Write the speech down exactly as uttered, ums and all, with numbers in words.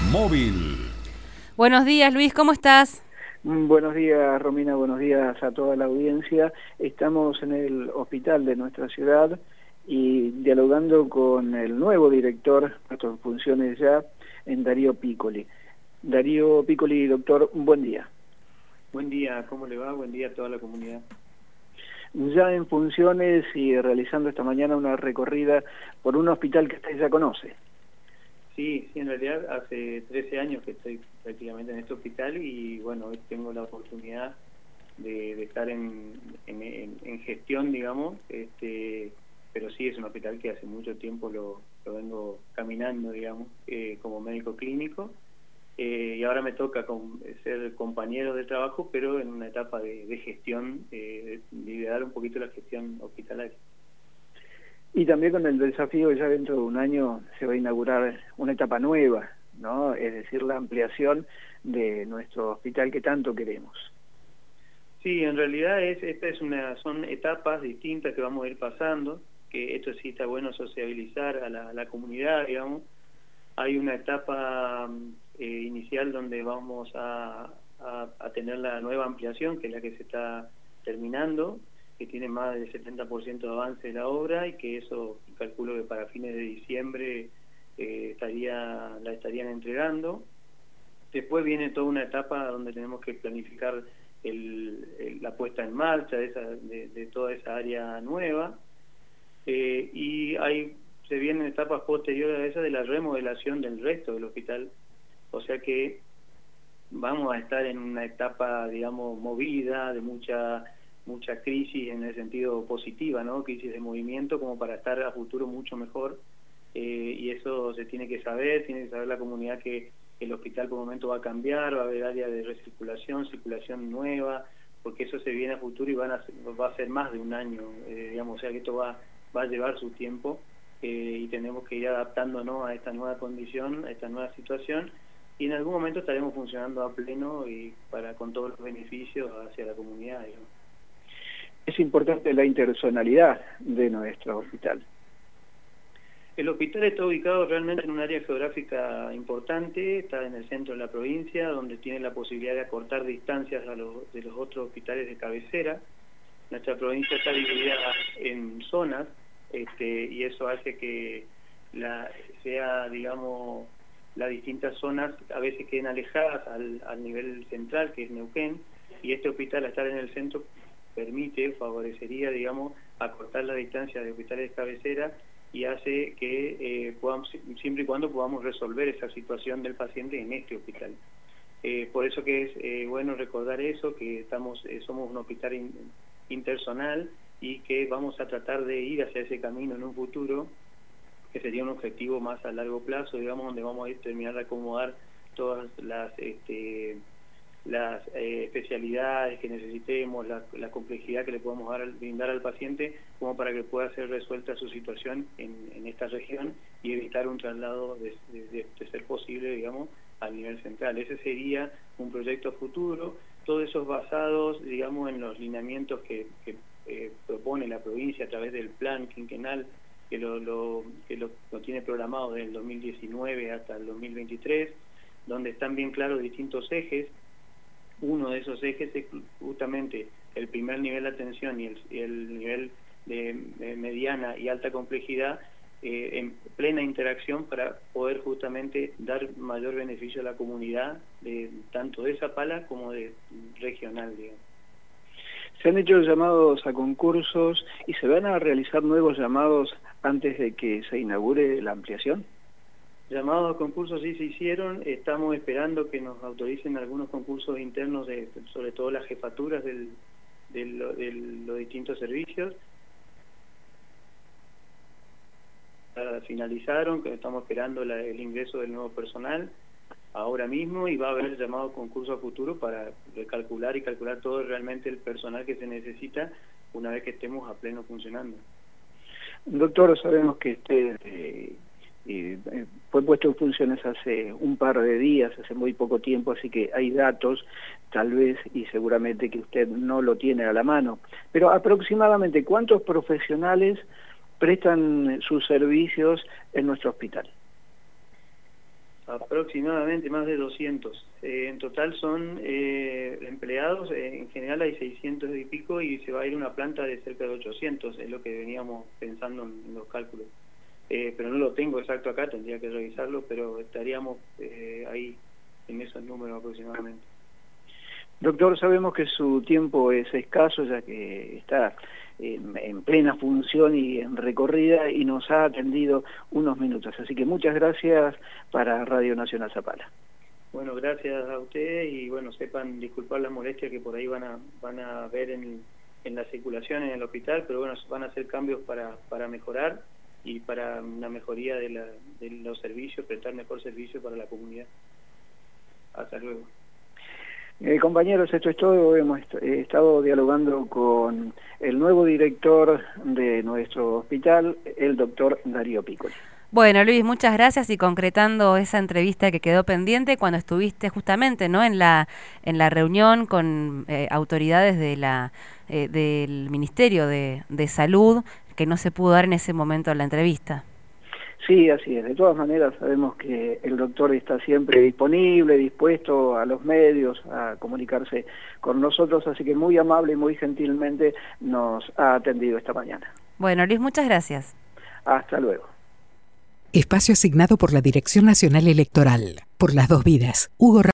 Móvil. Buenos días, Luis, ¿cómo estás? Buenos días, Romina, buenos días a toda la audiencia. Estamos en el hospital de nuestra ciudad y dialogando con el nuevo director, nuestras funciones ya, en Darío Piccoli. Darío Piccoli, doctor, buen día. Buen día, ¿cómo le va? Buen día a toda la comunidad. Ya en funciones y realizando esta mañana una recorrida por un hospital que usted ya conoce. Sí, sí, en realidad hace trece años que estoy prácticamente en este hospital y bueno, hoy tengo la oportunidad de, de estar en, en, en, en gestión, digamos, este, pero sí es un hospital que hace mucho tiempo lo, lo vengo caminando, digamos, eh, como médico clínico eh, y ahora me toca con, ser compañero de trabajo, pero en una etapa de, de gestión, eh, de liderar un poquito la gestión hospitalaria. Y también con el desafío, ya dentro de un año se va a inaugurar una etapa nueva, ¿no? Es decir, la ampliación de nuestro hospital que tanto queremos. Sí, en realidad es, esta es una, son etapas distintas que vamos a ir pasando, que esto sí está bueno sociabilizar a la, a la comunidad, digamos. Hay una etapa eh, inicial donde vamos a, a, a tener la nueva ampliación, que es la que se está terminando, que tiene más del setenta por ciento de avance de la obra y que eso calculo que para fines de diciembre eh, estaría la estarían entregando. Después viene toda una etapa donde tenemos que planificar el, el, la puesta en marcha de, esa, de, de toda esa área nueva eh, y hay, se vienen etapas posteriores a esa de la remodelación del resto del hospital, o sea que vamos a estar en una etapa, digamos, movida, de mucha mucha crisis en el sentido positiva, ¿no? Crisis de movimiento, como para estar a futuro mucho mejor, eh, y eso se tiene que saber, tiene que saber la comunidad que el hospital por momento va a cambiar, va a haber área de recirculación, circulación nueva, porque eso se viene a futuro y van a ser, va a ser más de un año, eh, digamos, o sea que esto va, va a llevar su tiempo, eh, y tenemos que ir adaptándonos a esta nueva condición, a esta nueva situación, y en algún momento estaremos funcionando a pleno y para con todos los beneficios hacia la comunidad, digamos. Es importante la intersonalidad de nuestro hospital. El hospital está ubicado realmente en un área geográfica importante, está en el centro de la provincia, donde tiene la posibilidad de acortar distancias a los, de los otros hospitales de cabecera. Nuestra provincia está dividida en zonas, este, y eso hace que la, sea, digamos, las distintas zonas a veces queden alejadas al, al nivel central, que es Neuquén, y este hospital, al estar en el centro, permite, favorecería, digamos, acortar la distancia de hospitales de cabecera y hace que eh, podamos, siempre y cuando podamos resolver esa situación del paciente en este hospital. Eh, por eso que es eh, bueno recordar eso, que estamos eh, somos un hospital in, intersonal y que vamos a tratar de ir hacia ese camino en un futuro, que sería un objetivo más a largo plazo, digamos, donde vamos a ir terminar de acomodar todas las... Este, las eh, especialidades que necesitemos, la, la complejidad que le podemos dar, brindar al paciente como para que pueda ser resuelta su situación en, en esta región y evitar un traslado de, de, de, de ser posible, digamos, al nivel central. Ese sería un proyecto futuro, todos esos basados, digamos, en los lineamientos que, que eh, propone la provincia a través del plan quinquenal que lo, lo, que lo, lo tiene programado desde el dos mil diecinueve hasta el dos mil veintitrés, donde están bien claros distintos ejes. Uno de esos ejes es justamente el primer nivel de atención y el, y el nivel de, de mediana y alta complejidad eh, en plena interacción para poder justamente dar mayor beneficio a la comunidad, de tanto de Zapala como de regional, digamos. Se han hecho llamados a concursos y se van a realizar nuevos llamados antes de que se inaugure la ampliación. Llamados a concursos sí se hicieron, estamos esperando que nos autoricen algunos concursos internos, de, sobre todo las jefaturas del, del, de los distintos servicios. Finalizaron, que estamos esperando la, el ingreso del nuevo personal ahora mismo y va a haber llamado concurso a futuro para recalcular y calcular todo realmente el personal que se necesita una vez que estemos a pleno funcionando. Doctor, sabemos que usted... Eh... Eh, fue puesto en funciones hace un par de días, hace muy poco tiempo, así que hay datos, tal vez, y seguramente que usted no lo tiene a la mano. Pero aproximadamente, ¿cuántos profesionales prestan sus servicios en nuestro hospital? Aproximadamente más de doscientos. Eh, en total son eh, empleados, eh, en general hay seiscientos y pico y se va a ir una planta de cerca de ochocientos, es lo que veníamos pensando en, en los cálculos. Eh, pero no lo tengo exacto acá, tendría que revisarlo, pero estaríamos eh, ahí en esos números aproximadamente. Doctor, sabemos que su tiempo es escaso ya que está en, en plena función y en recorrida y nos ha atendido unos minutos, así que muchas gracias para Radio Nacional Zapala. Bueno, gracias a ustedes y bueno, sepan disculpar las molestias que por ahí van a van a ver en, en la circulación en el hospital, pero bueno, van a hacer cambios para, para mejorar y para una mejoría de, la, de los servicios, prestar mejor servicio para la comunidad. Hasta luego. Eh, compañeros, esto es todo. Hemos est eh, estado dialogando con el nuevo director de nuestro hospital, el doctor Darío Piccoli. Bueno, Luis, muchas gracias y concretando esa entrevista que quedó pendiente cuando estuviste justamente, ¿no?, en la en la reunión con eh, autoridades de la eh, del Ministerio de, de Salud, que no se pudo dar en ese momento la entrevista. Sí, así es. De todas maneras, sabemos que el doctor está siempre disponible, dispuesto a los medios a comunicarse con nosotros, así que muy amable y muy gentilmente nos ha atendido esta mañana. Bueno, Luis, muchas gracias. Hasta luego. Espacio asignado por la Dirección Nacional Electoral. Por las dos vidas. Hugo